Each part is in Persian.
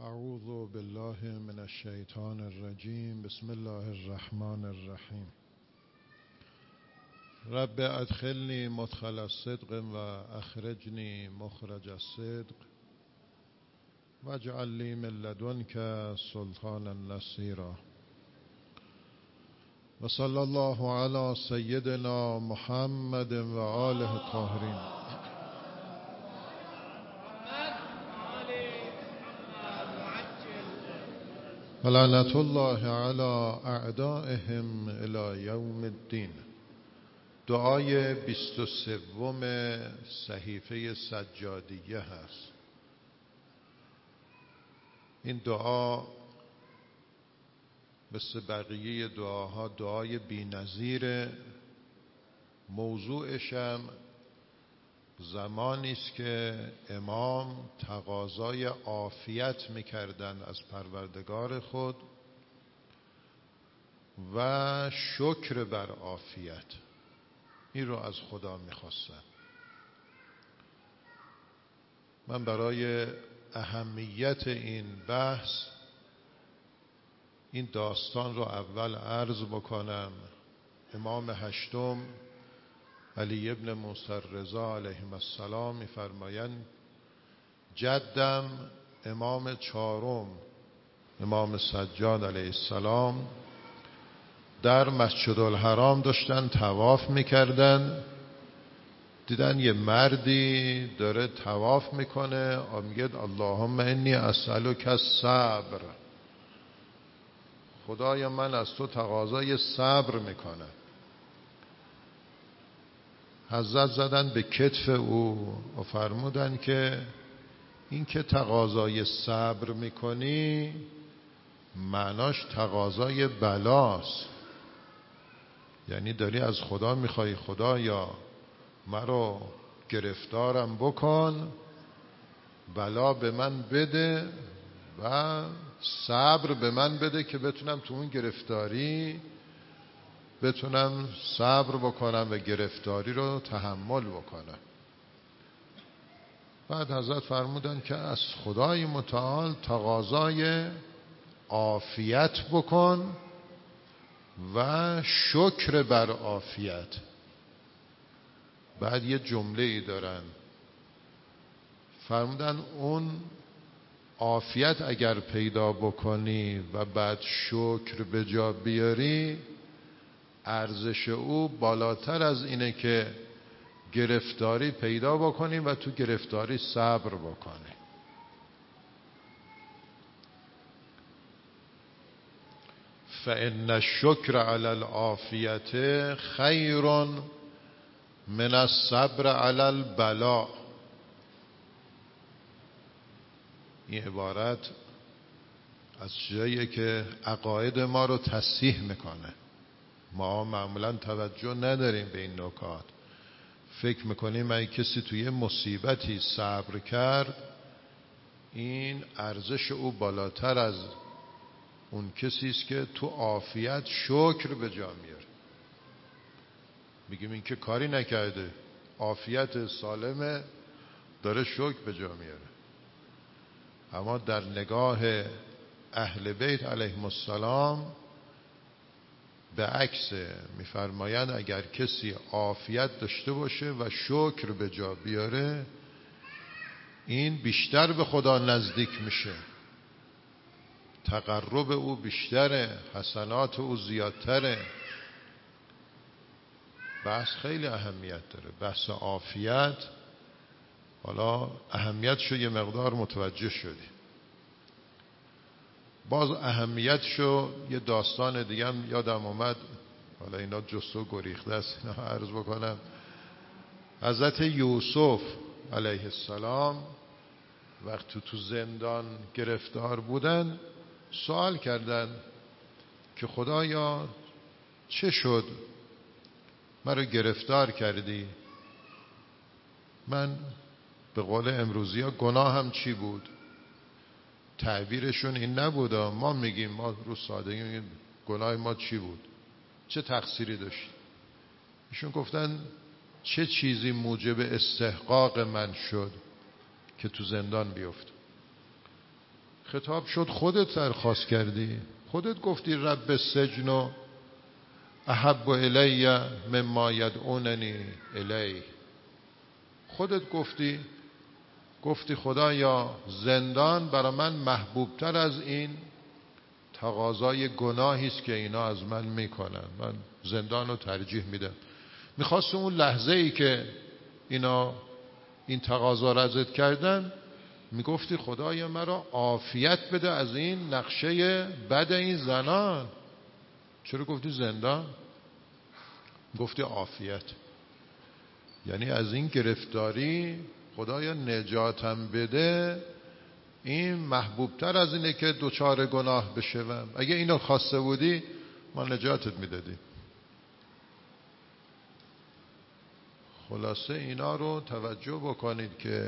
اعوذ بالله من الشیطان الرجیم. بسم الله الرحمن الرحیم. رب ادخلنی مدخل الصدق و اخرجنی مخرج الصدق واجعل لی من لدنک سلطانا نصیرا. و صلی الله علی سیدنا محمد و آله الطاهرین. لعنت الله علی اعدائهم الی یوم الدین. دعای 23 صحیفه سجادیه هست. این دعا مثل بقیه دعاها دعای بی‌نظیر. موضوعش هم زمانی است که امام تقاضای عافیت می‌کردند از پروردگار خود و شکر بر عافیت. این رو از خدا می‌خواستن. من برای اهمیت این بحث این داستان رو اول عرض بکنم. امام هشتم علی ابن موسی رضا علیه السلام می‌فرمایند جدم امام چهارم امام سجاد علیه السلام در مسجد الحرام داشتن طواف میکردن. دیدن یه مردی داره طواف میکنه و میگه اللهم انی اسألک الصبر. خدایا من از تو تقاضای صبر میکنم. حضرت زدن به کتف او و فرمودن که این که تقاضای صبر میکنی معناش تقاضای بلاست. یعنی داری از خدا میخوای خدایا مرا گرفتارم بکن، بلا به من بده و صبر به من بده که بتونم تو اون گرفتاری بتونم صبر بکنم و گرفتاری رو تحمل بکنم. بعد حضرت فرمودن که از خدای متعال تقاضای عافیت بکن و شکر بر عافیت. بعد یه جمله ای دارن فرمودن اون عافیت اگر پیدا بکنی و بعد شکر به جا بیاری ارزش او بالاتر از اینه که گرفتاری پیدا بکنی و تو گرفتاری صبر بکنی. فإن الشکر علی العافیة خیر من الصبر علی البلاء. این عبارت از چیزاییه که عقاید ما رو تصحیح میکنه. ما معمولا توجه نداریم به این نکات. فکر میکنیم اگه کسی توی مصیبتی صبر کرد این ارزش او بالاتر از اون کسی است که تو عافیت شکر به جا میاره. میگیم این که کاری نکرده، عافیت سالمه، داره شکر به جا میاره. اما در نگاه اهل بیت علیهم السلام به عکس میفرمایند اگر کسی عافیت داشته باشه و شکر به جا بیاره این بیشتر به خدا نزدیک میشه، تقرب او بیشتره، حسنات او زیادتره. بحث خیلی اهمیت داره. بحث عافیت حالا اهمیتشو یه مقدار متوجه شدی. باز اهمیتشو یه داستان دیگه هم یادم اومد، حالا اینا جستو گریخته است اینا عرض بکنم. حضرت یوسف علیه السلام وقتی تو زندان گرفتار بودن سوال کردن که خدایا چه شد مرا گرفتار کردی؟ من به قول امروزی ها گناهم چی بود؟ تعبیرشون این نبود. ما میگیم، ما رو سادگی میگیم گناه ما چی بود؟ چه تقصیری داشت؟ ایشون گفتن چه چیزی موجب استحقاق من شد که تو زندان بیفتم؟ خطاب شد خودت درخواست کردی، خودت گفتی رب السجن احب الی مما یدعوننی الیه. خودت گفتی خدایا زندان برای من محبوبتر از این تقاضای گناهی است که اینا از من میکنن، من زندان رو ترجیح میدم. میخواست اون لحظه ای که اینا این تقاضا را ازت کردن میگفتی خدایا مرا عافیت بده از این نقشه بد این زنان. چرا گفتی زندان؟ گفتی عافیت، یعنی از این گرفتاری خدایا نجاتم بده، این محبوبتر از اینه که دوچار گناه بشوم. اگه اینو خواسته بودی ما نجاتت میدادیم. خلاصه اینا رو توجه بکنید که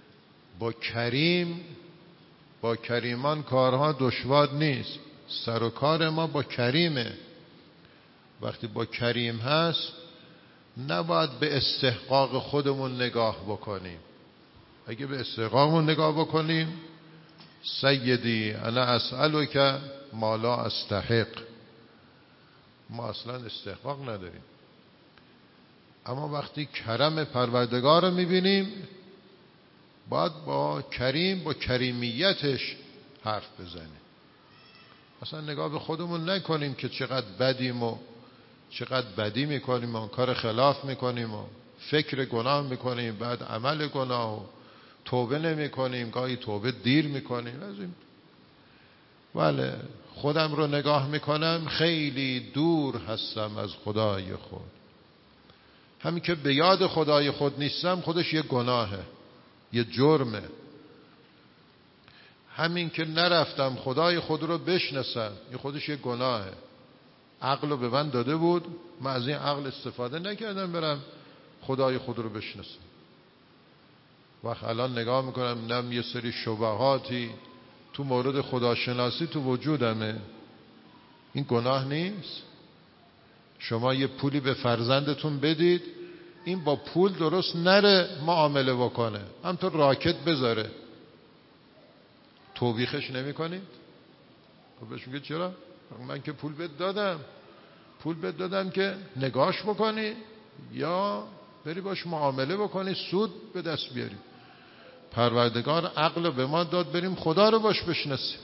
با کریمان کارها دشوار نیست. سر و کار ما با کریمه. وقتی با کریم هست نباید به استحقاق خودمون نگاه بکنیم. اگه به استحقاقمون نگاه بکنیم، سیدی انا اسألک ما لا استحق، ما اصلا استحقاق نداریم. اما وقتی کرم پروردگار رو میبینیم باید با کریمیتش حرف بزنیم. اصلا نگاه به خودمون نکنیم که چقدر بدیم و چقدر بدی میکنیم و کار خلاف میکنیم و فکر گناه میکنیم، بعد عمل گناه و توبه نمیکنیم، گاهی توبه دیر میکنیم. از این بله خودم رو نگاه میکنم خیلی دور هستم از خدای خود. همین که به یاد خدای خود نیستم خودش یه گناهه، یه جرمه. همین که نرفتم خدای خود رو بشناسم این خودش یه گناهه. عقل رو به من داده بود، من از این عقل استفاده نکردم برم خدای خود رو بشناسم. وقت الان نگاه میکنم نم یه سری شبهاتی تو مورد خداشناسی تو وجودمه، این گناه نیست؟ شما یه پولی به فرزندتون بدید، این با پول درست نره معامله بکنه، همطور راکت بذاره، توبیخش نمی کنید؟ خب بهش میگه چرا؟ من که پول بهت دادم که نگاش بکنی یا بری باش معامله بکنی سود به دست بیاری. پروردگار عقل به ما داد بریم خدا رو باش بشناسیم.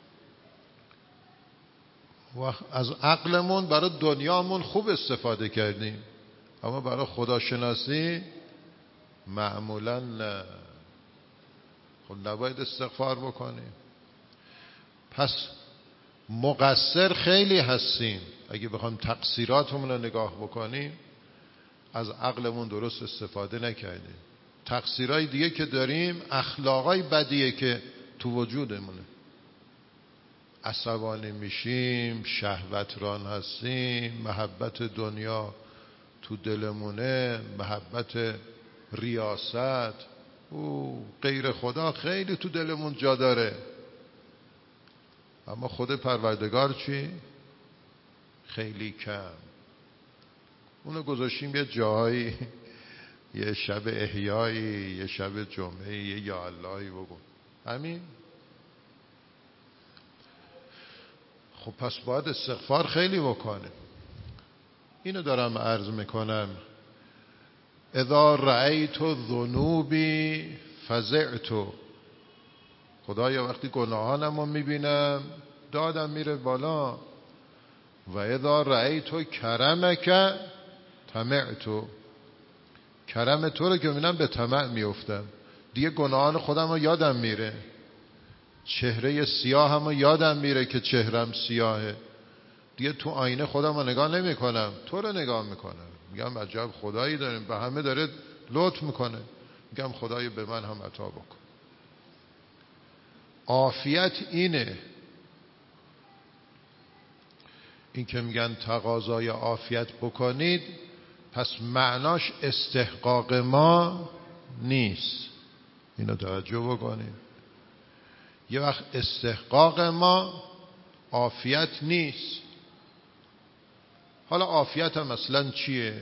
و از عقلمون برای دنیامون خوب استفاده کردیم، اما برای خداشناسی معمولا نه. خب نباید استغفار بکنیم. پس مقصر خیلی هستیم. اگه بخوایم تقصیراتمون رو نگاه بکنیم از عقلمون درست استفاده نکردیم. تقصیرهای دیگه که داریم اخلاقای بدیه که تو وجودمونه. عصبانی میشیم، شهوتران هستیم، محبت دنیا تو دلمونه، محبت ریاست او غیر خدا خیلی تو دلمون جا داره. اما خود پروردگار چی؟ خیلی کم. اونو گذاشتیم یه جایی، یه شب احیایی، یه شب جمعه، یه یا اللهی بگو، همین. خب پس باید استغفار خیلی بکنه. اینو دارم عرض میکنم. اذا رأیت ذنوبی فزعت. خدایا وقتی گناهانمو میبینم دادم میره بالا. و اذا رأیت کرمک طمعت. کرم تو رو که میبینم به طمع میافتم. دیگه گناهان خودم رو یادم میره، چهره سیاهم رو یادم میره که چهرم سیاهه. دیگه تو آینه خودم رو نگاه نمی کنم، تو رو نگاه میکنم. میگم عجب خدایی داریم، به همه داره لطف میکنه. میگم خدای به من هم عطا بکن. عافیت اینه. این که میگن تقاضای عافیت بکنید، پس معناش استحقاق ما نیست. اینو توجه بکنید. یه وقت استحقاق ما عافیت نیست. حالا عافیت هم اصلا چیه؟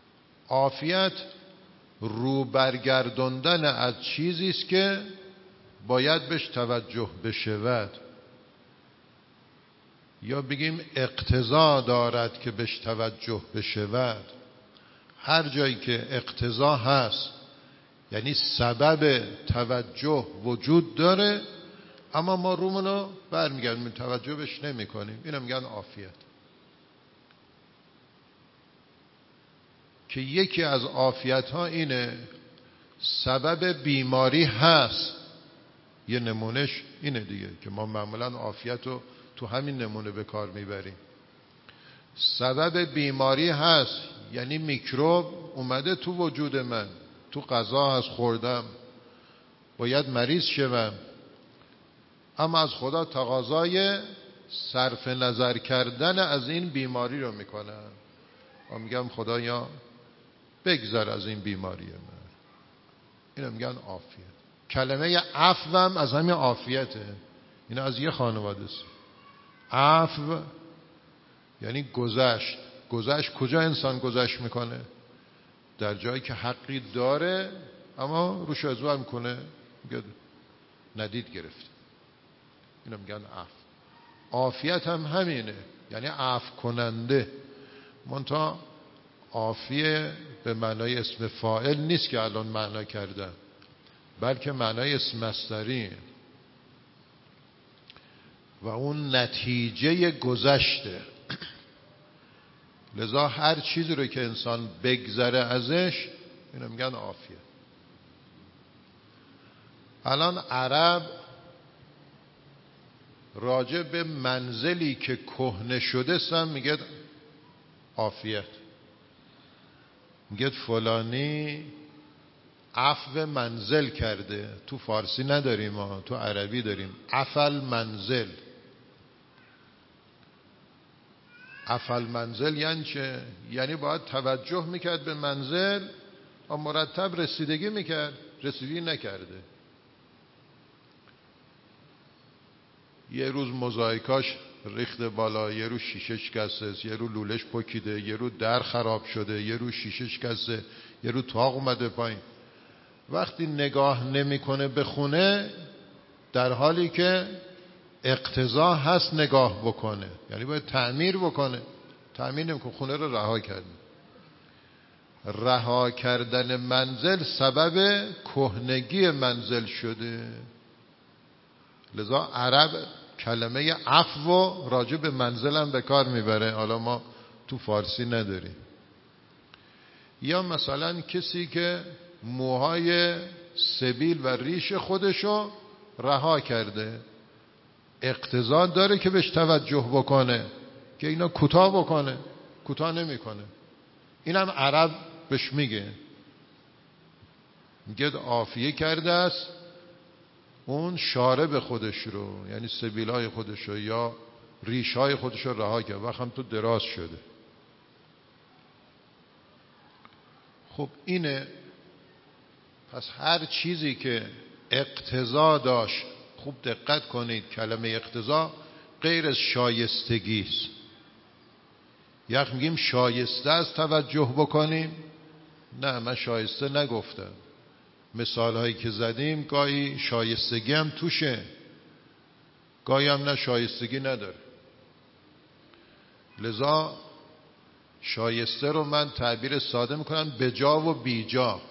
عافیت رو برگردوندن از چیزی است که باید بهش توجه بشود، یا بگیم اقتضا دارد که بهش توجه بشود. هر جایی که اقتضا هست یعنی سبب توجه وجود داره، اما ما رومونو برمیگردیم توجه بهش نمی کنیم. اینو میگن عافیت. که یکی از عافیت ها اینه سبب بیماری هست. یه نمونهش اینه دیگه که ما معمولا عافیت رو تو همین نمونه به کار میبریم. سبب بیماری هست یعنی میکروب اومده تو وجود من، تو غذا هست خوردم، باید مریض شوم، اما از خدا تقاضای صرف نظر کردن از این بیماری رو میکنم و میگم خدایا بگذر از این بیماری من. اینو میگن عافیت. کلمه عفو هم از همین عافیته. این از یه خانواده است. عفو یعنی گذشت. گذشت کجا انسان گذشت میکنه؟ در جایی که حقی داره اما روش ازوار میکنه، میگه ندید گرفت. اینو میگن عفو. عافیت هم همینه، یعنی عفو کننده. منتها عافیه به معنای اسم فاعل نیست که الان معنا کردم، بلکه معنای اسم مصدری و اون نتیجه گذشته. لذا هر چیزی رو که انسان بگذره ازش اینو میگن عافیه. الان عرب راجع به منزلی که کهنه شده سم میگه عافیت. میگه فلانی عفو منزل کرده. تو فارسی نداریم ما، تو عربی داریم عفل منزل. عفل منزل یعنی چه؟ یعنی باید توجه میکرد به منزل و مرتب رسیدگی میکرد، رسیدگی نکرده. یه روز موزاییکاش ریخته بالا، یه روز شیشه شکسته، یه روز لولش پکیده، یه روز در خراب شده، یه روز شیشه شکسته، یه روز تاق اومده پایین. وقتی نگاه نمیکنه به خونه، در حالی که اقتضا هست نگاه بکنه، یعنی باید تعمیر بکنه، تعمیر نمیکنه، خونه رو رها کرده. رها کردن منزل سبب کهنگی منزل شده. لذا عرب کلمه عفو راجع به منزل هم به کار میبره، حالا ما تو فارسی نداریم. یا مثلا کسی که موهای سبیل و ریش خودشو رها کرده، اقتضا داره که بهش توجه بکنه که اینا کوتاه بکنه، کوتاه نمیکنه. اینم عرب بهش میگه عافیه کرده است اون شارب خودش رو، یعنی سبیلای خودش رو یا ریشای خودش رو رها کرد، وقت هم تو دراز شده. خب اینه. پس هر چیزی که اقتضا داشت، خوب دقت کنید، کلمه اقتضا غیر از شایستگی است. یک میگیم شایسته است توجه بکنیم، نه من شایسته نگفتم. مثال هایی که زدیم گاهی شایستگی هم توشه، گاهی هم نه شایستگی نداره. لذا شایسته رو من تعبیر ساده میکنم به جا و بی جا.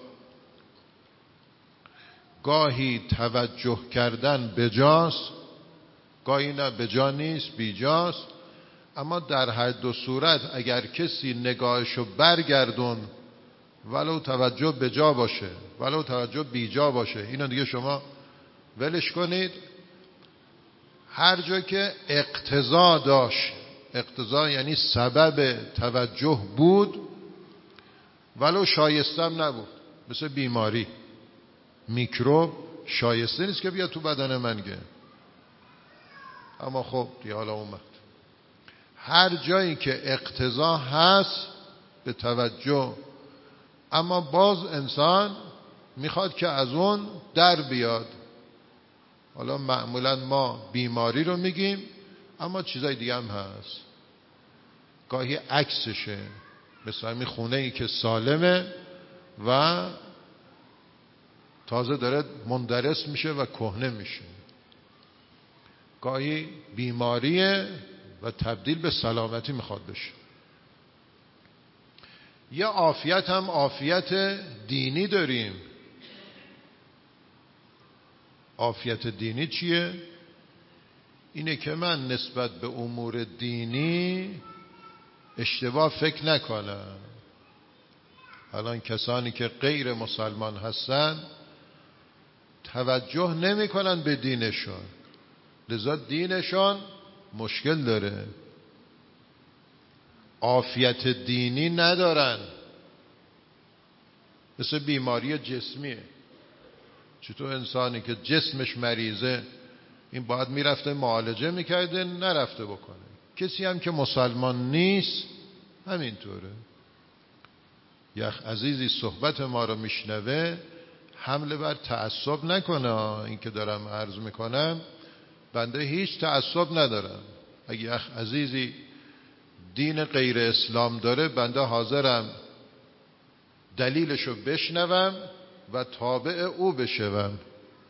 گاهی توجه کردن به جاست، گاهی نه به جا نیست، بی جاست. اما در هر دو صورت اگر کسی نگاهشو برگردون، ولو توجه به جا باشه ولو توجه بی جا باشه، اینو دیگه شما ولش کنید. هر جا که اقتضا داشت، اقتضا یعنی سبب توجه بود ولو شایسته هم نبود، مثل بیماری. میکروب شایسته نیست که بیاد تو بدن من گه، اما خب دیگه حالا اومد. هر جایی که اقتضا هست به توجه، اما باز انسان میخواد که از اون در بیاد. حالا معمولا ما بیماری رو میگیم، اما چیزای دیگه هم هست. گاهی عکسشه، مثل همین خونه ای که سالمه و تازه داره مندرس میشه و کهنه میشه. گاهی بیماریه و تبدیل به سلامتی میخواد بشه. یه عافیت هم عافیت دینی داریم. عافیت دینی چیه؟ اینه که من نسبت به امور دینی اشتباه فکر نکنم. الان کسانی که غیر مسلمان هستن توجه نمی کنن به دینشون، لذا دینشون مشکل داره، عافیت دینی ندارن. مثل بیماری جسمیه. چطور انسانی که جسمش مریضه این باید میرفته معالجه میکرده، نرفته بکنه. کسی هم که مسلمان نیست همینطوره. یک عزیزی صحبت ما رو میشنوه حمله بر تعصب نکنه. این که دارم عرض میکنم بنده هیچ تعصب ندارم. اگه یک عزیزی دین غیر اسلام داره بنده حاضرم دلیلشو بشنوم و تابع او بشوم.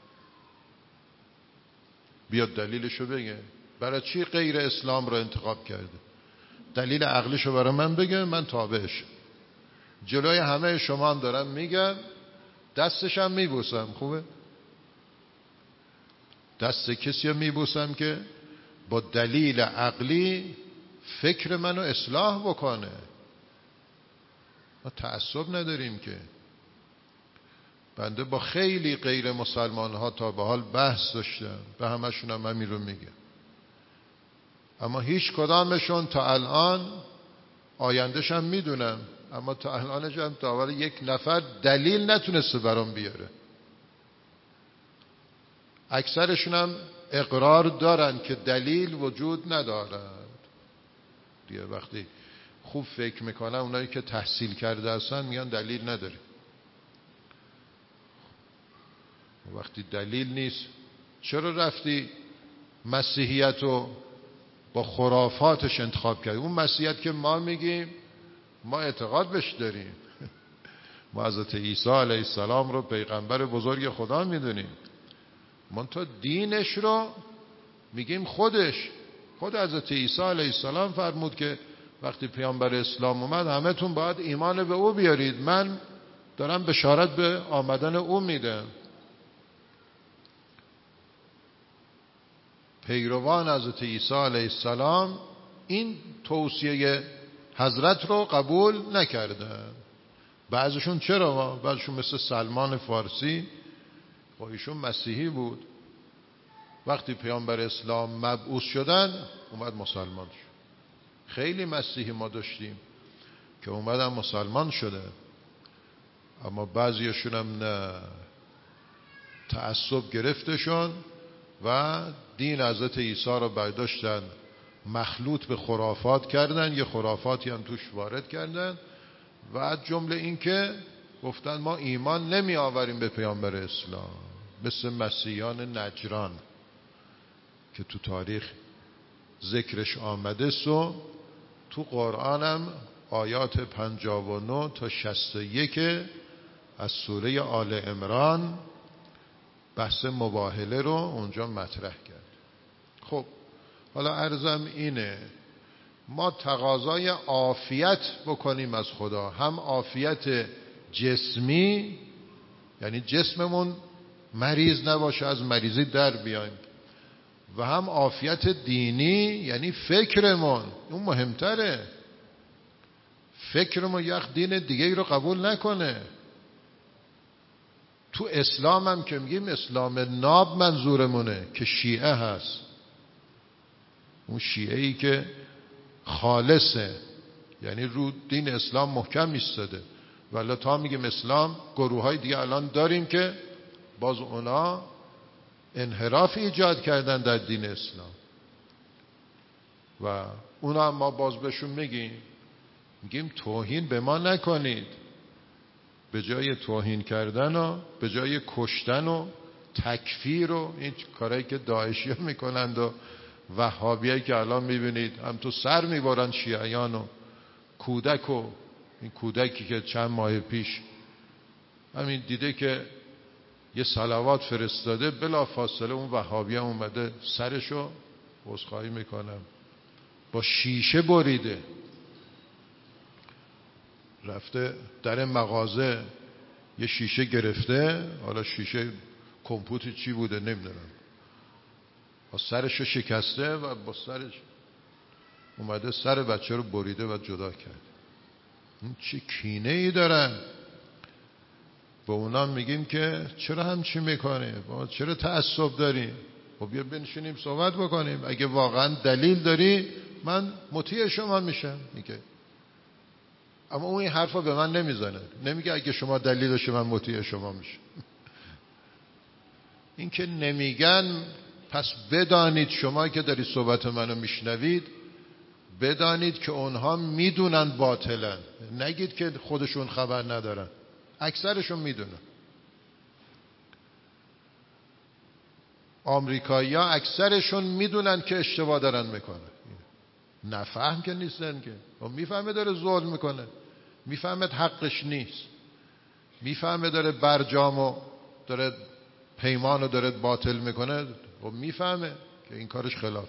بیاد دلیلشو بگه برای چی غیر اسلام رو انتخاب کرده، دلیل عقلیشو برای من بگه، من تابعش. جلوی همه شما هم دارم میگم، دستشم میبوسم. خوبه؟ دست کسی رو میبوسم که با دلیل عقلی فکر منو اصلاح بکنه. ما تعصب نداریم که. بنده با خیلی غیر مسلمان ها تا به حال بحث داشتم، به همشون هم همین رو میگم، اما هیچ کدامشون تا الان، آیندهش هم میدونم، اما تا الانش هم تا حالا یک نفر دلیل نتونسته برام بیاره. اکثرشون هم اقرار دارن که دلیل وجود ندارد. دیگه وقتی خوب فکر میکنن اونایی که تحصیل کرده هستن میگن دلیل نداره. وقتی دلیل نیست چرا رفتی مسیحیت رو با خرافاتش انتخاب کردی؟ اون مسیحیت که ما میگیم ما اعتقاد بهش داریم. ما حضرت عیسی علیه السلام رو پیغمبر بزرگ خدا میدونیم، منتها دینش رو میگیم خود حضرت عیسی علیه السلام فرمود که وقتی پیامبر اسلام اومد همه تون باید ایمان به او بیارید. من دارم بشارت به آمدن او میدم. پیروان حضرت عیسی علیه السلام این توصیه حضرت رو قبول نکردن. بعضشون چرا؟ بعضشون مثل سلمان فارسی، خب ایشون مسیحی بود، وقتی پیامبر اسلام مبعوث شدن اومد مسلمان شد. خیلی مسیحی ما داشتیم که اومدن مسلمان شده، اما بعضیشون هم نه، تعصب گرفتشون و دین حضرت عیسی رو برداشتن مخلوط به خرافات کردن، یه خرافاتی هم توش وارد کردن و از جمله این که گفتن ما ایمان نمی آوریم به پیامبر اسلام، مثل مسیحیان نجران که تو تاریخ ذکرش آمده. تو قرآن هم آیات 59 تا 61 از سوره آل عمران بحث مباهله رو اونجا مطرح کرد. خب حالا عرضم اینه، ما تقاضای عافیت بکنیم از خدا، هم عافیت جسمی یعنی جسممون مریض نباشه، از مریضی در بیایم، و هم عافیت دینی یعنی فکرمون، اون مهمتره. فکرمون یک دین دیگه رو قبول نکنه. تو اسلام هم که میگیم اسلام ناب منظورمونه که شیعه هست، اون شیعه ای که خالصه، یعنی رو دین اسلام محکم ایستاده. ولی تا میگیم اسلام گروه های دیگه الان داریم که باز اونا انحراف ایجاد کردن در دین اسلام و اونا هم ما باز بهشون میگیم توهین به ما نکنید. به جای توهین کردن و به جای کشتن و تکفیر و این کارهایی که داعشی ها میکنند و وهابیایی که الان میبینید هم تو سر میبرن شیعیان و کودک، و این کودکی که چند ماه پیش همین دیده که یه صلوات فرستاده، بلا فاصله اون وهابی هم اومده سرشو عذرخواهی میکنم با شیشه بریده، رفته در مغازه یه شیشه گرفته، حالا شیشه کمپوت چی بوده نمیدونم، با سرشو شکسته و با سرش اومده سر بچه رو بریده و جدا کرد. این چه کینه ای دارن. با اونا میگیم که چرا همچی میکنی؟ چرا تعصب داری؟ خب بیا بنشینیم صحبت بکنیم، اگه واقعا دلیل داری من مطیع شما میشم. میگه اما اون این حرفا به من نمیزنه، نمیگه اگه شما دلیل داشته من مطیع شما میشم. این که نمیگن، پس بدانید شما که داری صحبت منو میشنوید، بدانید که اونها میدونن باطلن. نگید که خودشون خبر ندارن، اکثرشون میدونن. آمریکایی‌ها اکثرشون میدونن که اشتباه دارن میکنن، نفهم که نیستن که. میفهمه داره ظلم میکنه، میفهمه حقش نیست، میفهمه داره برجامو داره پیمانو داره باطل میکنه و میفهمه که این کارش خلاف.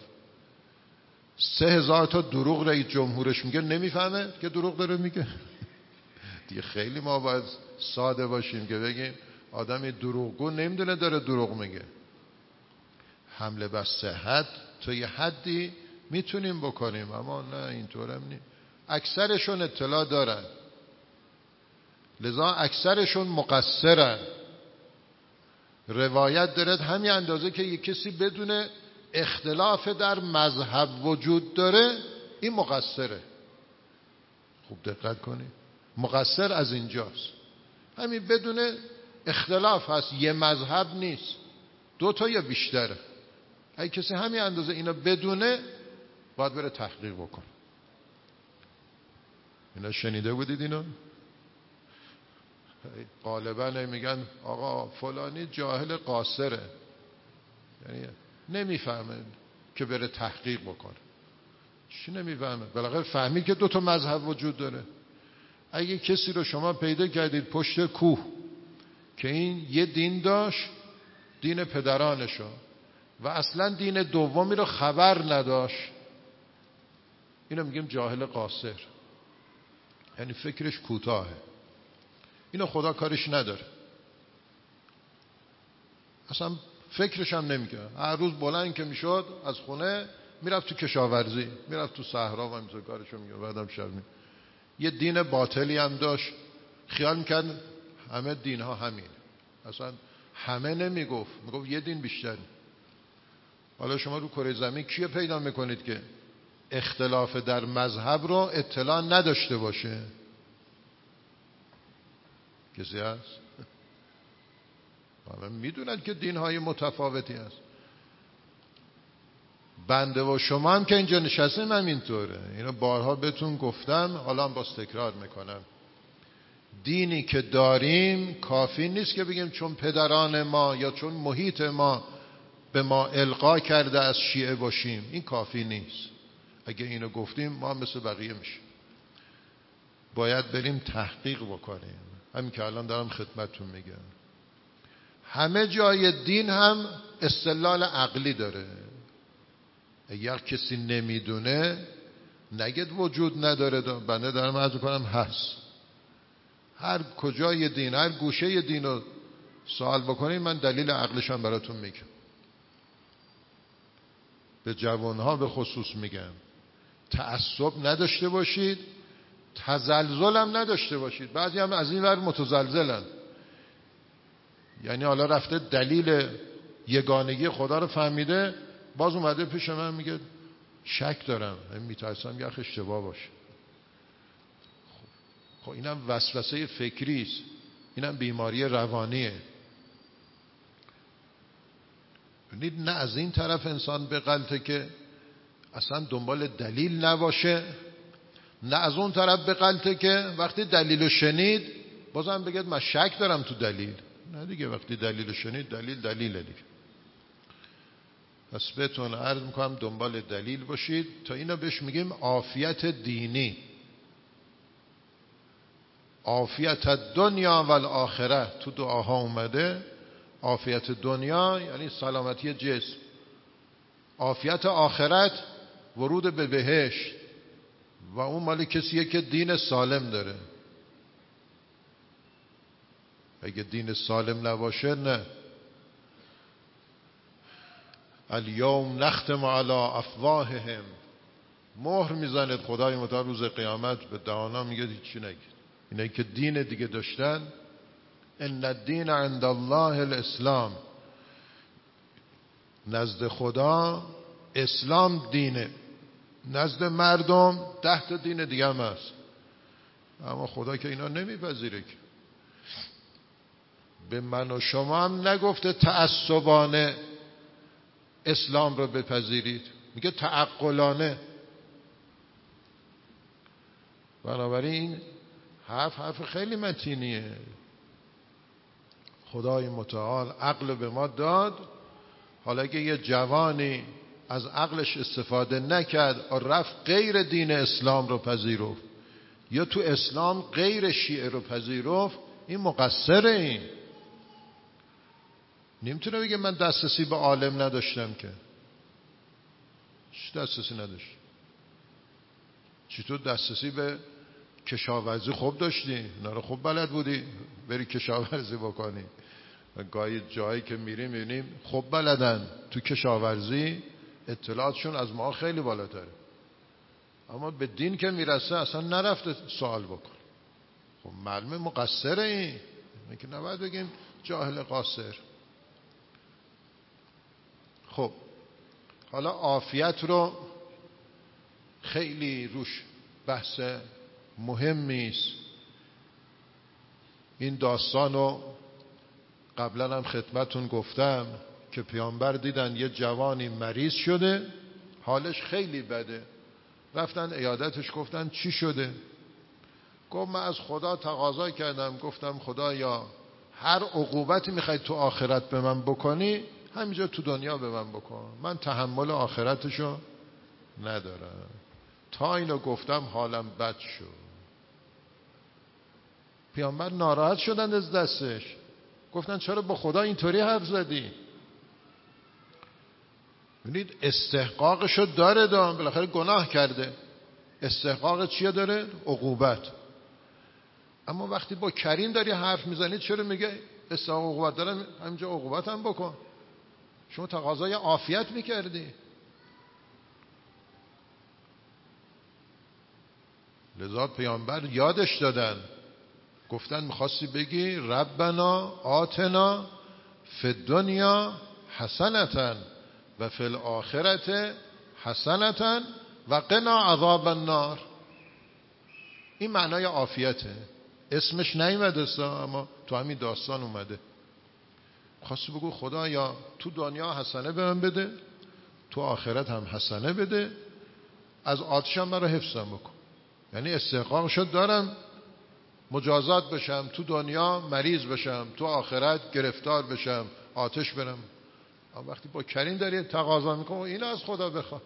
3000 تا دروغ رئیس جمهورش میگه، نمیفهمه که دروغ داره میگه. دیگه خیلی ما باید ساده باشیم که بگیم آدمی دروغگو نمیدونه داره دروغ میگه. حمله بر صحت تا یه حدی میتونیم بکنیم، اما نه اینطورم نیست. اکثرشون اطلاع دارن، لذا اکثرشون مقصرن. روایت دارد همین اندازه که یک کسی بدون اختلاف در مذهب وجود داره این مقصره. خوب دقت کنید، مقصر از اینجاست. همین بدون اختلاف هست، یه مذهب نیست، 2 تا یا بیشتره. اگه کسی همین اندازه اینا بدونه باید بره تحقیق بکنه. اینا شنیده بودید اینا؟ غالبا میگن آقا فلانی جاهل قاصره، یعنی نمیفهمه که بره تحقیق بکنه. چی نمیفهمه؟ بالاخره فهمید که 2 تا مذهب وجود داره. اگه کسی رو شما پیدا کردید پشت کوه که این یه دین داشت، دین پدرانشو، و اصلا دین دومی رو خبر نداشت، اینو میگیم جاهل قاصر، یعنی فکرش کوتاهه. اینو خدا کارش نداره، اصلا فکرش هم نمیکنه. هر روز بلند که میشد از خونه میرفت تو کشاورزی، میرفت تو صحرا و همین کارشو میگه. بعدم شب یه دین باطلی هم داشت، خیال میکرد همه دین ها همین، اصلا همه نمیگفت، میگفت یه دین بیشتری. حالا شما رو کره زمین کیه پیدا میکنید که اختلاف در مذهب رو اطلاع نداشته باشه؟ کسی هست؟ همه میدونن که دین‌های متفاوتی هست. بنده و شما هم که اینجا نشستیم هم اینطوره. اینو بارها بهتون گفتم، حالا هم باز تکرار میکنم. دینی که داریم کافی نیست که بگیم چون پدران ما یا چون محیط ما به ما القا کرده از شیعه باشیم. این کافی نیست. اگه اینو گفتیم ما مثل بقیه میشیم. باید بریم تحقیق بکنیم. همین که الان دارم خدمتتون میگم. همه جای دین هم استدلال عقلی داره. اگر کسی نمیدونه نگید وجود نداره، بنده دارم عرض کنم هست. هر کجای دین، هر گوشه دین رو سوال بکنید من دلیل عقلش هم براتون میگم. به جوانها به خصوص میگم تعصب نداشته باشید، تزلزل هم نداشته باشید. بعضی هم از این ور متزلزلن، یعنی حالا رفته دلیل یگانگی خدا رو فهمیده، باز اومده پیش من میگه شک دارم، میترسم یه اشتباه باشه. خب اینم وسوسه فکری است، اینم بیماری روانیه. ببینید نه از این طرف انسان به غلطه که اصلا دنبال دلیل نباشه، نه از اون طرف به غلطه که وقتی دلیلو شنید بازم بگید من شک دارم تو دلیل. نه دیگه، وقتی دلیلو شنید دلیله دیگه. پس بهتون عرض میکنم دنبال دلیل باشید. تا اینا بهش میگیم عافیت دینی، عافیت دنیا و الاخره. تو دعاها اومده عافیت دنیا یعنی سلامتی جسم، عافیت آخرت ورود به بهشت، و اون مال کسیه که دین سالم داره. اگه دین سالم نباشه نه. الیوم نختم علی افواههم، مهر میزنه خدای متعال روز قیامت به دهانا، میگه هیچی نگید. اینایی که دین دیگه داشتن، ان الدین عند الله الاسلام، نزد خدا اسلام دینه، نزد مردم 10 تا دین دیگه هم هست، اما خدا که اینا نمیپذیره. که به من و شما هم نگفته تعصبانه اسلام رو بپذیرید، میگه تعقلانه. بنابراین حرف خیلی متینیه. خدای متعال عقل به ما داد، حالا اگه یه جوانی از عقلش استفاده نکرد و رفت غیر دین اسلام رو پذیرفت یا تو اسلام غیر شیعه رو پذیرفت، این مقصره. این نمیتونه بگه من دسترسی به عالم نداشتم. که چی دسترسی نداشت؟ چی تو دسترسی به کشاورزی خوب داشتی؟ اینا رو خوب بلد بودی بری کشاورزی بکنی؟ گاهی جایی که میریم میبینیم خوب بلدن تو کشاورزی، اطلاعاتشون از ما خیلی بالاتره، اما به دین که میرسه اصلا نرفته سوال بکن. خب معلومه مقصره. این که نباید بگیم جاهل قاصر. خب حالا عافیت رو خیلی روش بحث مهمی است. این داستان رو قبلا هم خدمتون گفتم که پیامبر دیدن یه جوانی مریض شده، حالش خیلی بده، رفتن عیادتش، گفتن چی شده؟ گفت من از خدا تقاضا کردم، گفتم خدایا هر عقوبتی میخوای تو آخرت به من بکنی همینجا تو دنیا به من بکن، من تحمل آخرتشو ندارم. تا اینو گفتم حالم بد شد. پیامبر ناراحت شدن از دستش، گفتن چرا با خدا اینطوری حرف زدی؟ ببینید استحقاقشو داره، بالاخره گناه کرده، استحقاق چیه داره؟ عقوبت. اما وقتی با کریم داری حرف میزنی چرا میگه استحقاق عقوبت داره؟ همینجا عقوبت هم بکن. شما تقاضای عافیت میکردی. لذا پیامبر یادش دادن، گفتن میخواستی بگی ربنا آتنا فی الدنیا حسنة و فی الاخرة حسنة و قنا عذاب النار. این معنای عافیته. اسمش نیومده اما تو همین داستان اومده. خواستی بگو خدایا تو دنیا حسنه به من بده، تو آخرت هم حسنه بده، از آتشم مرا حفظم بکن. یعنی استحقاقشو دارم مجازات بشم، تو دنیا مریض بشم، تو آخرت گرفتار بشم، آتش برم. اما وقتی با کریم داری تقاضا میکنه این از خدا بخواه.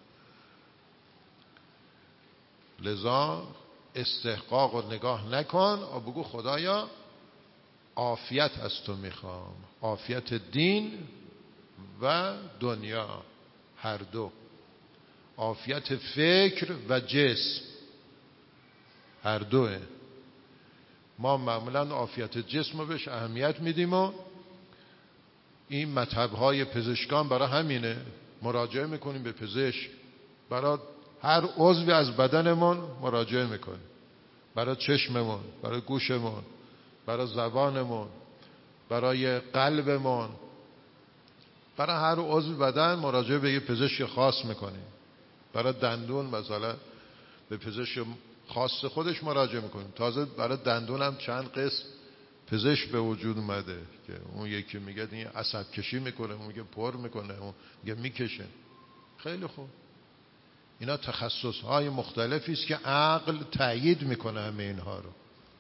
لذا استحقاق رو نگاه نکن و بگو خدایا عافیت از تو میخوام، عافیت دین و دنیا هر دو، عافیت فکر و جسم هر دوه. ما معمولا عافیت جسم رو بهش اهمیت میدیم و این مطب‌های پزشکان برای همینه، مراجعه میکنیم به پزشک، برای هر عضوی از بدنمون مراجعه میکنیم، برای چشممون، برای گوشمون، برای زبانمون، برای قلبمون، برای هر عضو بدن مراجعه به یه پزشک خاص میکنیم. برای دندون مثلا به پزشک خاص خودش مراجعه میکنیم. تازه برای دندون هم چند قسم پزشک به وجود اومده که اون یکی میگه این عصب کشی میکنه، اون میگه پر میکنه، اون میگه میکشه. خیلی خوب، اینا تخصص های مختلفی است که عقل تأیید میکنه همه اینها رو.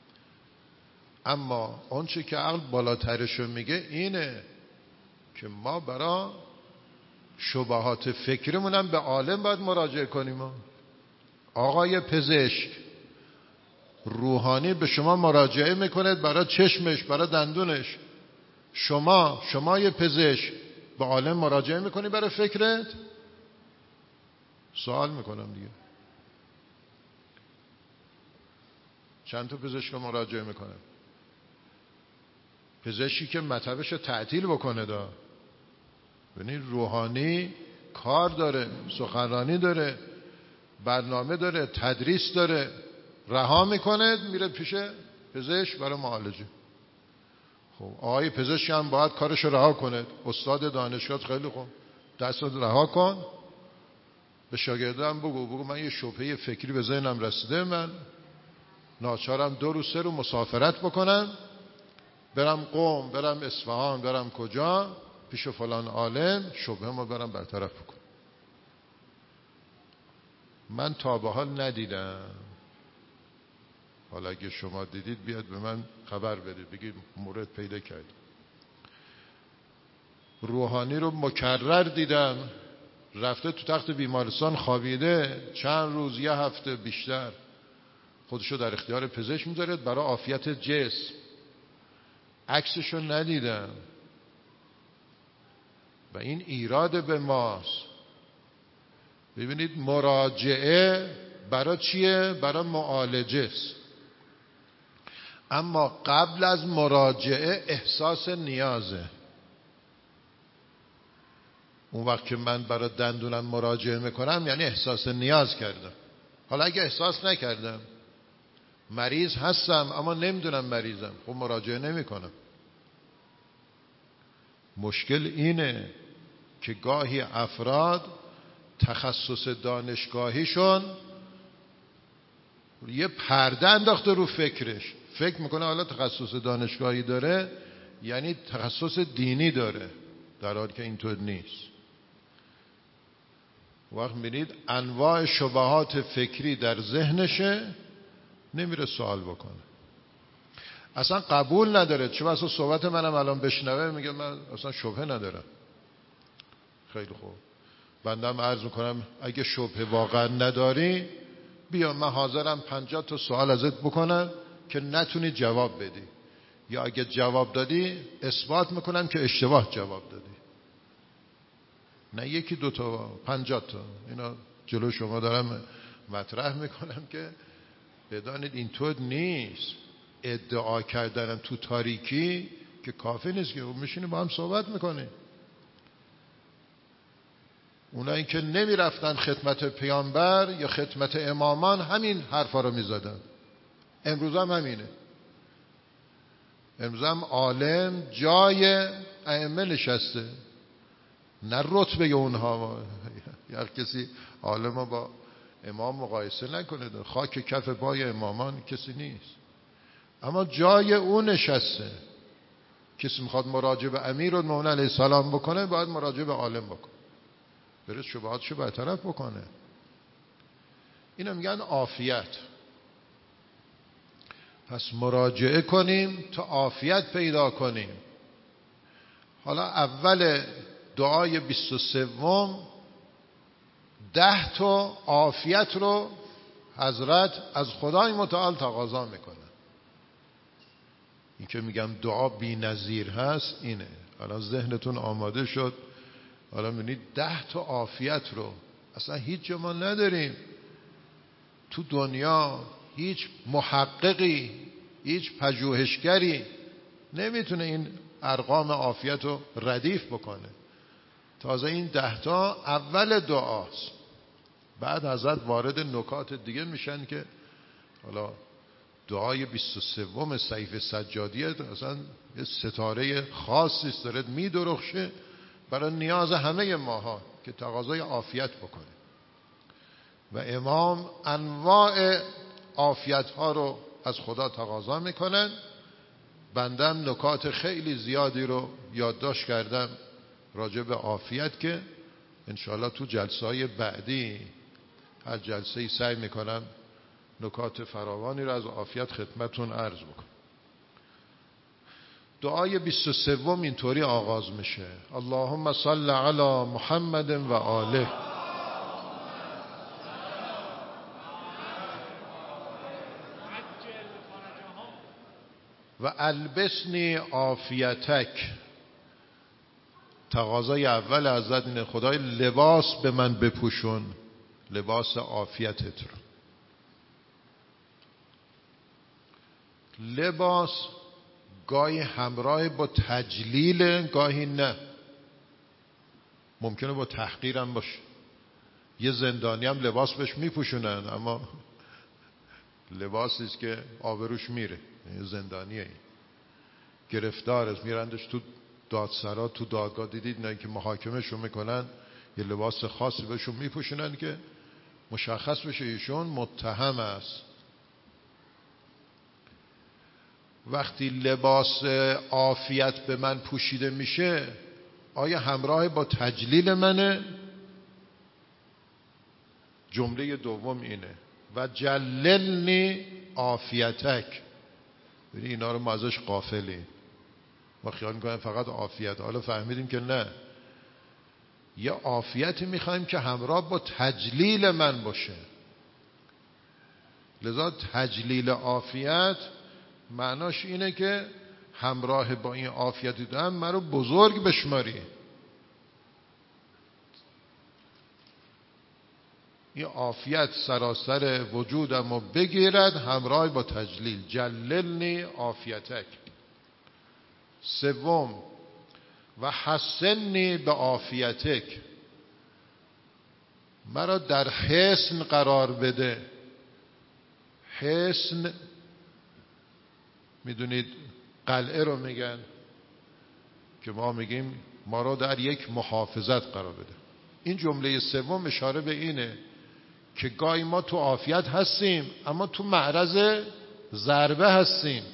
اما اون چه که عقل بالاترشو میگه اینه که ما برای شبهات فکرمون هم به عالم باید مراجعه کنیم. آقای پزشک روحانی به شما مراجعه میکنه برای چشمش، برای دندونش، شما یه پزشک به عالم مراجعه میکنی برای فکرت؟ سوال میکنم دیگه. چند تا پزشک مراجعه میکنه؟ پزشکی که مطبش رو تعطیل بکنه دا. ببینید روحانی کار داره، سخنرانی داره، برنامه داره، تدریس داره، رها میکنه میره پیش پزشک برای معالجه. خب آقای پزشک هم باید کارش رو رها کنه. استاد دانشگاه خیلی خوب دست رو رها کن، به شاگردم بگو من یه شبهه فکری به ذهنم رسیده، من ناچارم 2 روز 3 روز مسافرت بکنم، برم قم، برم اصفهان، برم کجا پیش فلان عالم، شبهه ما برم برطرف بکنم. من تا به حال ندیدم. حالا اگه شما دیدید بیاد به من خبر بدید، بگید مورد پیدا کرد. روحانی رو مکرر دیدم رفته تو تخت بیمارستان خوابیده، چند روز، 1 هفته بیشتر خودشو در اختیار پزشک میذاره برای عافیت جسم. عکسشو ندیدم و این ایراد به ماست. ببینید مراجعه برای چیه؟ برای معالجه است. اما قبل از مراجعه احساس نیازه. اون وقت که من برای دندونم مراجعه میکنم یعنی احساس نیاز کردم. حالا اگه احساس نکردم، مریض هستم اما نمیدونم مریضم، خب مراجعه نمیکنم. مشکل اینه که گاهی افراد تخصص دانشگاهیشون یه پرده انداخته رو فکرش، فکر میکنه حالا تخصص دانشگاهی داره یعنی تخصص دینی داره، در حالی که اینطور نیست. وقت میرید انواع شبهات فکری در ذهنشه، نمیره سوال بکنه، اصلا قبول نداره. چه بسا صحبت منم الان بشنوه میگه من اصلا شبهه ندارم. خیلی خوب، بندم عرض میکنم اگه شبهه واقعا نداری بیا، من حاضرم 50 تا سوال ازت بکنم که نتونی جواب بدی، یا اگه جواب دادی اثبات میکنم که اشتباه جواب دادی. نه 1 2 تا، 50 تا. اینا جلو شما دارم مطرح میکنم که بدانید اینطور نیست. ادعا کردن تو تاریکی که کافی نیست، که میشینیم با هم صحبت میکنیم. اونایی که نمی رفتن خدمت پیامبر یا خدمت امامان همین حرفا رو می زدن. امروز هم همینه. امروز هم عالم جای ائمه نشسته، نه رتبه اونها. هر کسی عالم رو با امام مقایسه نکنه، خاک کف پای امامان کسی نیست، اما جای اون نشسته. کسی میخواد مراجعه به امیرالمومنین علیه السلام بکنه باید مراجعه به عالم بکنه، بره شبهاتشو برطرف بکنه. اینو میگن عافیت. پس مراجعه کنیم تا عافیت پیدا کنیم. حالا اول دعای 23 10 تا عافیت رو حضرت از خدای متعال تقاضا میکنه. این که میگم دعا بی نظیر هست اینه. حالا ذهنتون آماده شد، حالا میبینید 10 تا عافیت رو اصلا هیچ جا ما نداریم. تو دنیا هیچ محققی، هیچ پژوهشگری نمیتونه این ارقام عافیت رو ردیف بکنه. تازه این 10 تا اول دعاست. بعد حضرت وارد نکات دیگه میشن که حالا دعای 23 سیف سجادیه اصلا یه ستاره خاصی است، داره میدرخشه برای نیاز همه ماها که تقاضای عافیت بکنه. و امام انواع عافیت ها رو از خدا تقاضا میکنن. بندم نکات خیلی زیادی رو یادداشت کردم راجع به عافیت که انشاءالله تو جلسه های بعدی هر جلسه‌ای سعی میکنم نکات فراوانی رو از عافیت خدمتون عرض بکنم. دعای 23 اینطوری آغاز میشه: اللهم صل علی محمد و آله و البسنی عافیتک تقاضای اول حضرت اینه خدای لباس به من بپوشون، لباس عافیتت رو. لباس گاهی همراه با تجلیل، گاهی نه، ممکنه با تحقیرم باشه. یه زندانی هم لباس بهش میپوشونن، اما لباسیست که آبروش میره. یه زندانیه، این گرفتارست، میرندش تو دادسرا، تو دادگاه. دیدید نه که محاکمهشون میکنن یه لباس خاصی بهشون میپوشونن که مشخص بشه ایشون متهم است. وقتی لباس عافیت به من پوشیده میشه، آیا همراه با تجلیل منه؟ جمله دوم اینه و جللنی عافیتک. ببین اینا رو ما ازش غافلیم، ما خیال میکنیم فقط عافیت. حالا فهمیدیم که نه، یه عافیتی میخوایم که همراه با تجلیل من باشه. لذا تجلیل عافیت معناش اینه که همراه با این عافیتی دارم من رو بزرگ بشماری. این عافیت سراسر وجودم رو بگیرد همراه با تجلیل. جللنی عافیتک. سوم و حسنی به عافیتک، مرا در حسن قرار بده. حسن میدونید قلعه رو میگن که ما میگیم ما را در یک محافظت قرار بده. این جمله سوم اشاره به اینه که گاهی ما تو عافیت هستیم اما تو معرض ضربه هستیم.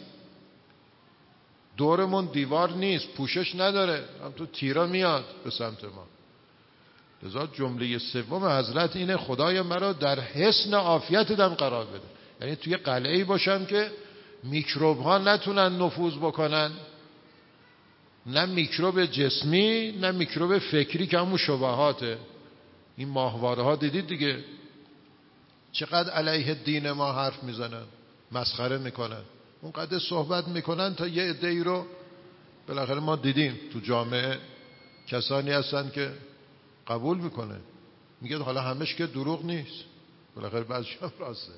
دورمون دیوار نیست، پوشش نداره، هم تو تیرا میاد به سمت ما. لذا جمله سوم حضرت اینه خدای مرا در حصن عافیتم قرار بده. یعنی توی قلعه‌ای باشم که میکروب ها نتونن نفوذ بکنن، نه میکروب جسمی نه میکروب فکری که همون شبهاته. این ماهواره ها دیدید دیگه چقدر علیه دین ما حرف میزنن، مسخره میکنن، اونقدر صحبت میکنن تا یه عده‌ای رو بالاخره ما دیدیم تو جامعه کسانی هستن که قبول میکنه، میگه حالا همش که دروغ نیست، بالاخره بعضیش هم راسته.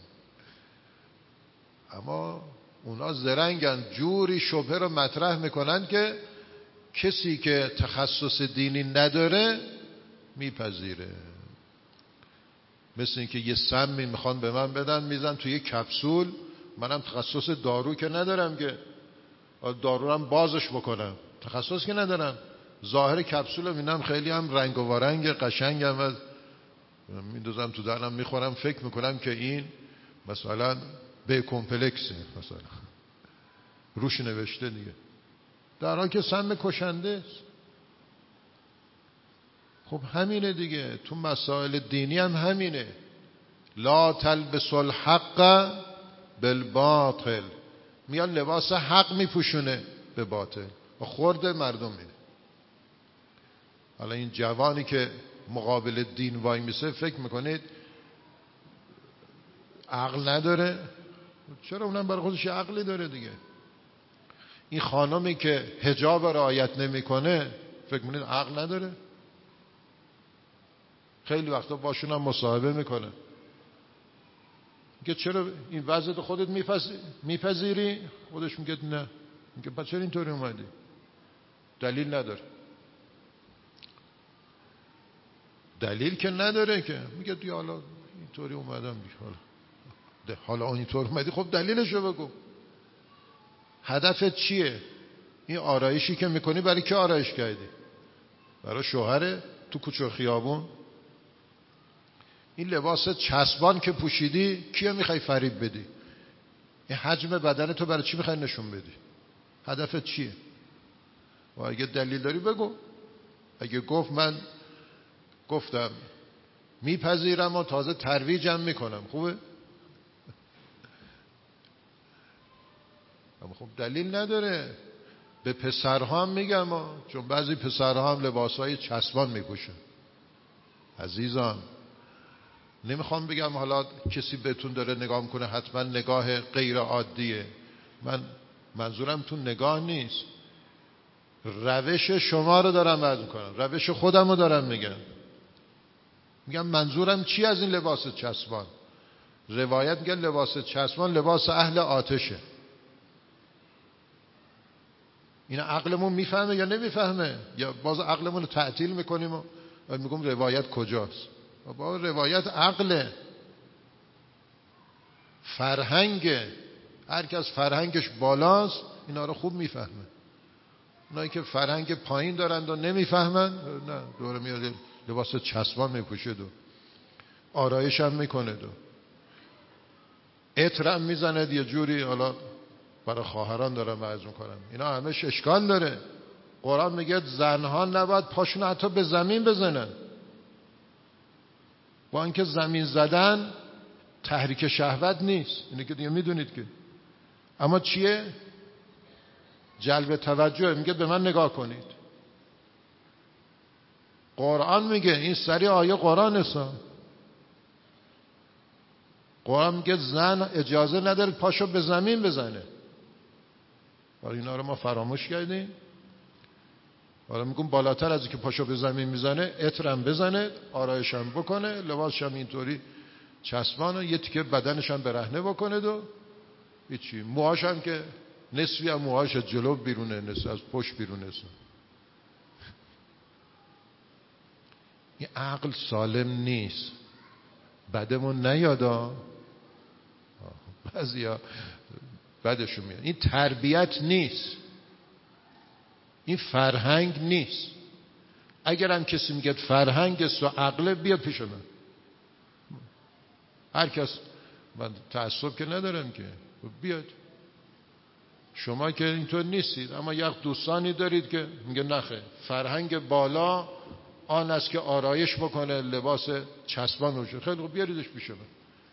اما اونا زرنگن، جوری شبهه رو مطرح میکنن که کسی که تخصص دینی نداره میپذیره. مثل این که یه سمی میخوان به من بدن، میزن توی یه کپسول، منم تخصص دارو که ندارم که دارو هم بازش بکنم، تخصص که ندارم. ظاهر کپسول رو میبینم خیلی هم رنگ و وارنگ قشنگم و میندازم تو دهنم میخورم، فکر میکنم که این مثلا به کمپلکسه، مثلا روش نوشته دیگه، در حالی که سم کشنده است. خب همینه دیگه، تو مسائل دینی هم همینه. لا تلبسوا الحق بالباطل، میان لباس حق میپوشونه به باطل و خورد مردم اینه. حالا این جوانی که مقابل دین وای میسه فکر میکنید عقل نداره؟ چرا؟ اونم برای خودش عقلی داره دیگه. این خانمی که حجاب رعایت نمیکنه فکر میکنید عقل نداره؟ خیلی وقتا باشون هم مصاحبه میکنه میگه چرا این وضعیت خودت میپذیری؟ خودش میگه نه. میگه پس چرا اینطوری اومدی؟ دلیل نداره. دلیل که نداره که، میگه دیگه حالا اینطوری اومدم دیگه، حالا اینطور اومدی، خب دلیلشو بگو. هدفت چیه؟ این آرایشی که میکنی برای کی آرایش کردی؟ برای شوهره تو کوچه و خیابون؟ این لباس چسبان که پوشیدی کیو میخوای فریب بدی؟ این حجم بدن تو برای چی میخوای نشون بدی؟ هدفت چیه؟ و اگه دلیل داری بگو. اگه گفت من گفتم میپذیرم و تازه ترویجم میکنم، خوبه؟ اما خب دلیل نداره. به پسرها هم میگم چون بعضی پسرها هم لباسهای چسبان میپوشن. عزیزان نمیخوام بگم حالا کسی بهتون داره نگاه میکنه حتما نگاه غیر عادیه، من منظورم تو نگاه نیست. روش شما رو دارم عرض میکنم، روش خودم رو دارم میگم منظورم چی از این لباس چسبان؟ روایت میگه لباس چسبان لباس اهل آتشه. این عقلمون میفهمه یا نمیفهمه؟ یا باز عقلمون رو تعطیل میکنیم و میگم روایت کجاست؟ با روایت عقله، فرهنگه. هر کس فرهنگش بالاست اینا رو خوب میفهمه. اونایی که فرهنگ پایین دارند و نمیفهمن، نه دوره میاد لباس چسبان میپوشه و آرایش هم میکنه و عطر هم میزنه یه جوری. حالا برای خواهران دارم عرض میکنم، اینا همش اشکال داره. قرآن میگه زنها نباید پاشون حتی به زمین بزنن. با اینکه زمین زدن تحریک شهوت نیست، اینه که دیگه میدونید که، اما چیه؟ جلب توجه. میگه به من نگاه کنید. قرآن میگه، این سری آیه قرآن است. قرآن میگه زن اجازه نداره پاشو به زمین بزنه. ولی اینا رو ما فراموش کردیم. حالا میگم بالاتر از اینکه پاشو به زمین میزنه، عطرم بزنه، آرایشم بکنه، لباسشم اینطوری چسبانه، یه تیکه بدنشم برهنه بکنه و هیچی. موهاشم که نصفی هم موهاش جلو بیرونه، نصف از پشت بیرونه. این عقل سالم نیست. بدمون نیادا، بعضیا بدشون میاد. این تربیت نیست، این فرهنگ نیست. اگر هم کسی میگه فرهنگ است و عقل، بیاد پیش من. هر کس، من تعصب که ندارم که، بیاد. شما که اینطور نیستید، اما یک دوستانی دارید که میگه نخه فرهنگ بالا آن است که آرایش بکنه، لباس چسبان روشه. خیلی خوب، بیاریدش پیش من.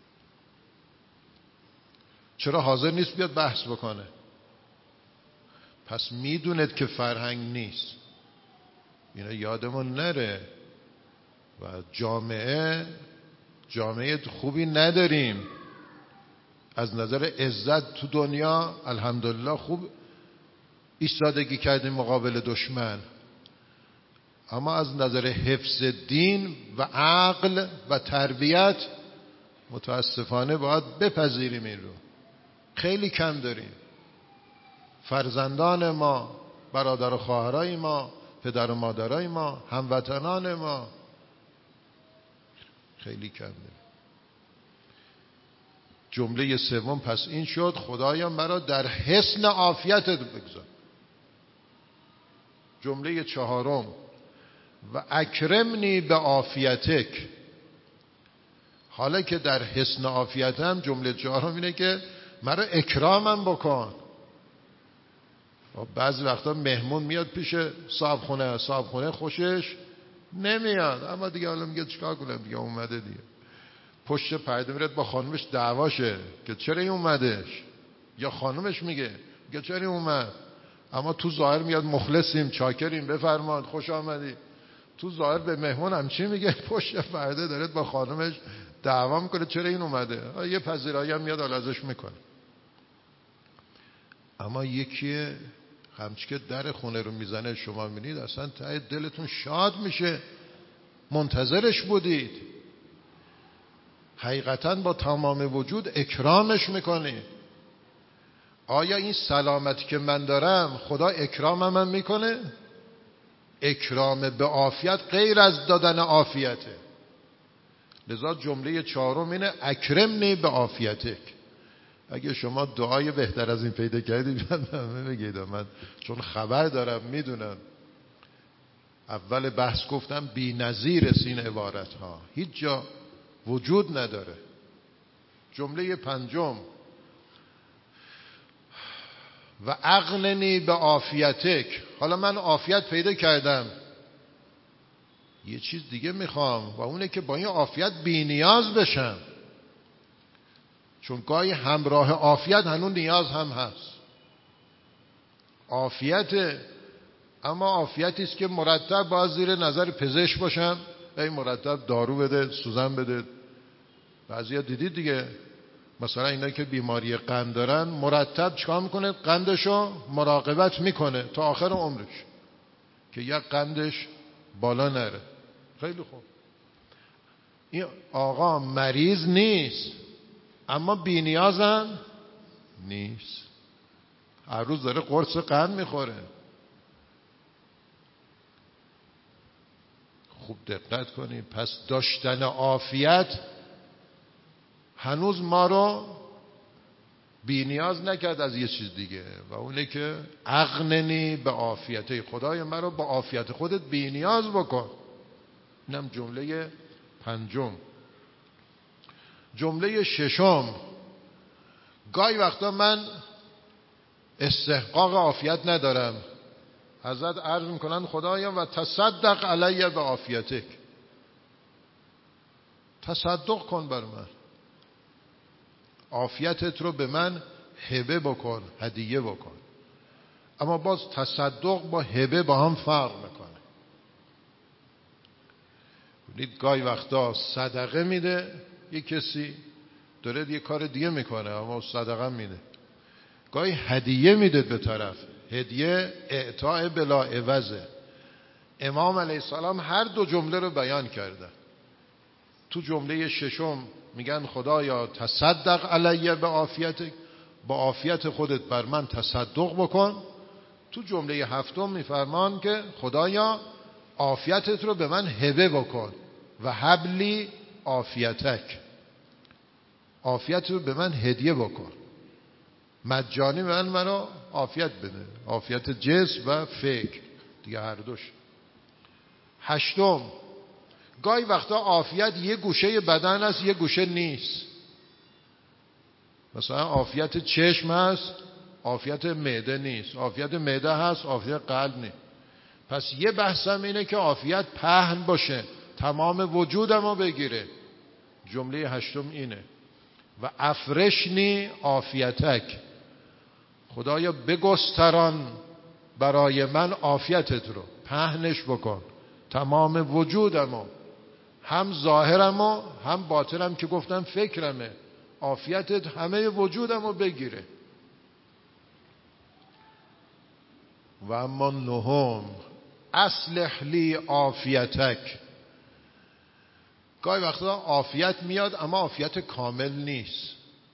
چرا حاضر نیست بیاد بحث بکنه؟ پس میدوند که فرهنگ نیست. اینا یادمون نره. و جامعه خوبی نداریم. از نظر عزت تو دنیا الحمدلله خوب ایستادگی کردیم مقابل دشمن، اما از نظر حفظ دین و عقل و تربیت متاسفانه باید بپذیریم این رو. خیلی کم داریم. فرزندان ما، برادر و خواهرای ما، پدر و مادرای ما، هموطنان ما، خیلی کم داریم. جمله سوم پس این شد: خدایا مرا در حسن عافیتت بگذار. جمله چهارم: و اکرمنی به عافیتک. حالا که در حسن عافیتم، جمله چهارم اینه که مرا اکرامم بکن. بعضی وقتا مهمون میاد پیش صاحب خونه خوشش نمیاد، اما دیگه حالا میگه چیکار کنم، دیگه اومده دیگه. پشت پرده میره با خانومش دعواشه که چرا این اومدش، یا خانومش میگه چرا این اومد. اما تو ظاهر میاد مخلصیم، چاکریم، بفرمایید، خوش آمدی. تو ظاهر به مهمون هم چی میگه؟ پشت پرده داره با خانومش دعوا میکنه چرا این اومده. یه پذیرایی هم میاد ازش میکنه. اما یکی همچی که در خونه رو میزنه، شما میبینید اصلا ته دلتون شاد میشه، منتظرش بودید، حقیقتا با تمام وجود اکرامش میکنید. آیا این سلامتی که من دارم خدا اکرامم میکنه؟ اکرام به عافیت غیر از دادن عافیته. لذا جمله چهارم اینه: اکرمنی به عافیتک. اگه شما دعای بهتر از این پیدا کردید من بگید. من چون خبر دارم، میدونم. اول بحث گفتم بی نظیر این عبارت ها هیچ جا وجود نداره. جمله پنجم: و اغننی به عافیتک. حالا من عافیت پیدا کردم، یه چیز دیگه میخوام، و اونه که با این عافیت بی نیاز بشم. چون گاهی همراه عافیت هنوز نیاز هم هست. عافیت، اما عافیتی است که مرتب باید زیر نظر پزشک باشم، این مرتب دارو بده، سوزن بده. بعضیا دیدید دیگه، مثلا اینا که بیماری قند دارن، مرتب چیکار میکنه؟ قندشو مراقبت میکنه تا آخر عمرش. که یک قندش بالا نره. خیلی خوب، این آقا مریض نیست اما بی‌نیازم نیست، هر روز داره قرص قند میخوره. خوب دقت کنید. پس داشتن عافیت هنوز ما رو بی‌نیاز نکرد از یه چیز دیگه و اونه که اغننی به عافیته، خدای من رو با عافیت خودت بی‌نیاز بکن. اینم جمله پنجم. جمله ششم، گاهی وقتا من استحقاق عافیت ندارم، حضرت عرض میکنن خدایا و تصدق علیه به عافیتک، تصدق کن بر من، عافیتت رو به من هبه بکن، هدیه بکن. اما باز تصدق با هبه با هم فرق میکنه. ببینید گاهی وقتا صدقه میده یک کسی، داره یه کار دیگه میکنه اما صدقه میده. گاهی هدیه میده به طرف، هدیه اعطاء بلا عوضه. امام علیه السلام هر دو جمله رو بیان کردن. تو جمله ششم میگن خدایا تصدق علیه به عافیتک، با عافیت خودت بر من تصدق بکن. تو جمله هفتم میفرمان که خدایا عافیتت رو به من هبه بکن و حبلی عافیتک، عافیت رو به من هدیه بکن، مجانی منو عافیت بده، عافیت جسم و فکر دیگه هر دوش. هشتم، گاهی وقتا عافیت یه گوشه بدن است یه گوشه نیست. مثلا عافیت چشم هست عافیت معده نیست، عافیت معده هست عافیت قلب نیست. پس یه بحثم اینه که عافیت پهن باشه، تمام وجودمو بگیره. جمله هشتم اینه و افرشنی عافیتک، خدایا بگستران برای من عافیتت رو، پهنش بکن تمام وجودمو، هم ظاهرمو هم باطنم که گفتم فکرمه، عافیتت همه وجودمو بگیره. و اما نهم، اصلح لی عافیتک. گاهی وقتا عافیت میاد اما عافیت کامل نیست.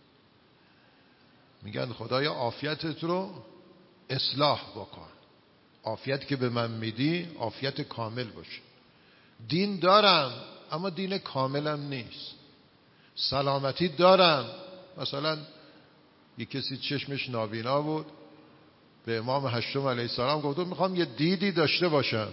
میگن خدایا عافیتت رو اصلاح بکن، عافیت که به من میدی عافیت کامل باشه. دین دارم اما دین کاملم نیست. سلامتی دارم، مثلا یک کسی چشمش نابینا بود، به امام هشتم علیه السلام گفت میخوام یه دیدی داشته باشم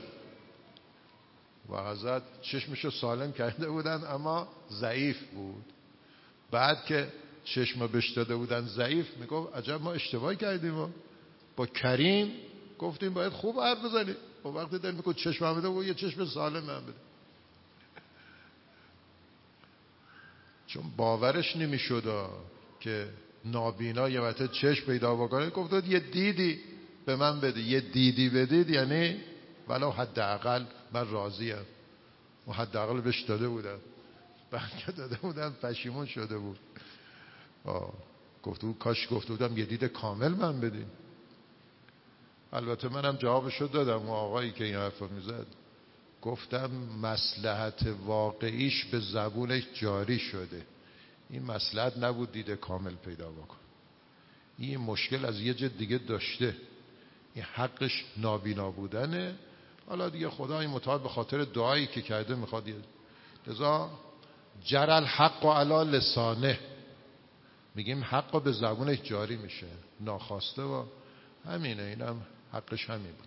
و حضرت چشمشو سالم کرده بودن اما ضعیف بود. بعد که چشم بهش داده بودن ضعیف، میگفت عجب ما اشتباه کردیم، با کریم گفتیم باید خوب حرف بزنیم، و وقتی دل میگه چشم هم بده و یه چشم سالم هم بده. چون باورش نمیشد که نابینا یه وقت چشم پیدا بکنه، گفت یه دیدی به من بده، یه دیدی بدید یعنی ولو حداقل من راضیم. و حداقل بهش داده بودن، بعد که داده بودن پشیمون شده بود. گفت کاش گفته بودم یه دید کامل من بدین. البته منم جوابشو دادم. و آقایی که این حرفو میزد گفتم مصلحت واقعیش به زبونش جاری شده، این مصلحت نبود دید کامل پیدا بکن. این مشکل از یه جد دیگه داشته، این حقش نابینا بودنه. حالا دیگه خدای متعال به خاطر دعایی که کرده میخواد. لذا جرى الحق علی لسانه، میگیم حق به زبونش جاری میشه ناخواسته و همینه، اینم حقش همین بود.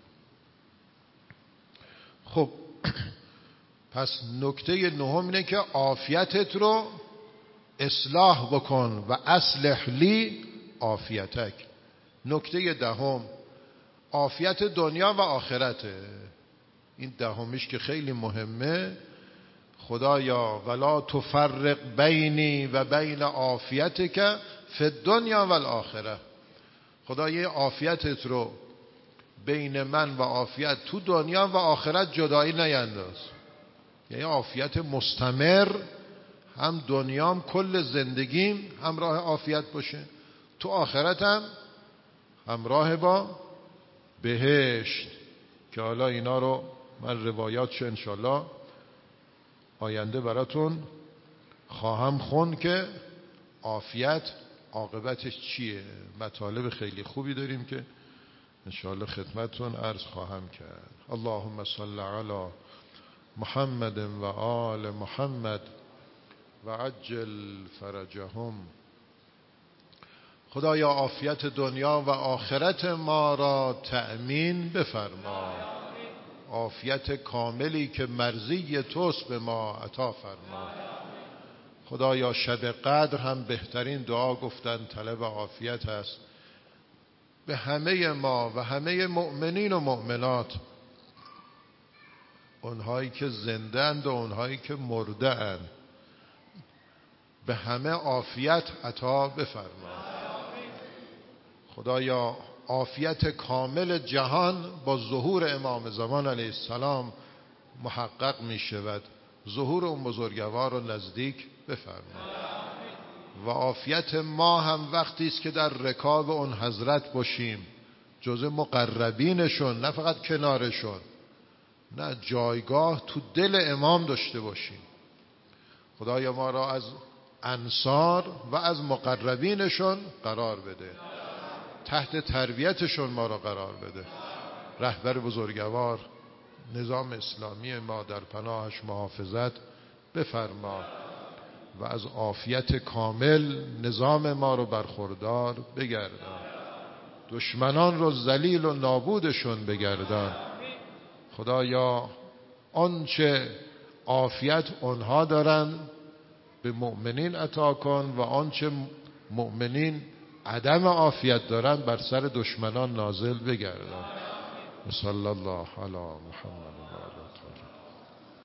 خب پس نکته نهم اینه که عافیتت رو اصلاح بکن و اصلح لی عافیتک. نکته دهم، عافیت دنیا و آخرته. این دهمیش که خیلی مهمه، خدایا ولا تفرق بینی و بین عافیتک فی الدنیا و الاخره. خدای عافیتت رو بین من و عافیت تو دنیا و آخرت جدایی نینداز. یعنی عافیت مستمر، هم دنیام کل زندگیم همراه عافیت باشه، تو آخرتم همراه با بهشت. که حالا اینا رو من روایاتش انشالله آینده براتون خواهم خوند که عافیت عاقبتش چیه. مطالب خیلی خوبی داریم که انشالله خدمتتون عرض خواهم کرد. اللهم صل علی محمد و آل محمد و عجل فرجهم. خدایا عافیت دنیا و آخرت ما را تأمین بفرما. عافیت کاملی که مرضی توست به ما عطا فرما. خدایا شب قدر هم بهترین دعا گفتن طلب عافیت است. به همه ما و همه مؤمنین و مؤمنات، اونهایی که زنده اند و اونهایی که مرده اند، به همه عافیت عطا بفرما. خدایا عافیت کامل جهان با ظهور امام زمان علیه السلام محقق می شود. ظهور اون بزرگوار رو نزدیک بفرما. و عافیت ما هم وقتی است که در رکاب اون حضرت باشیم، جزء مقربینشون، نه فقط کنارشون، نه جایگاه تو دل امام داشته باشیم. خدایا ما را از انصار و از مقربینشون قرار بده، تحت تربیتشون ما را قرار بده. رهبر بزرگوار نظام اسلامی ما در پناهش محافظت بفرما و از عافیت کامل نظام ما رو برخوردار بگردان. دشمنان رو ذلیل و نابودشون بگردان. خدایا آنچه عافیت آنها دارند به مؤمنین عطا کن و آنچه مؤمنین عدم عافیت دارند بر سر دشمنان نازل بگردان. صلی الله علی محمد.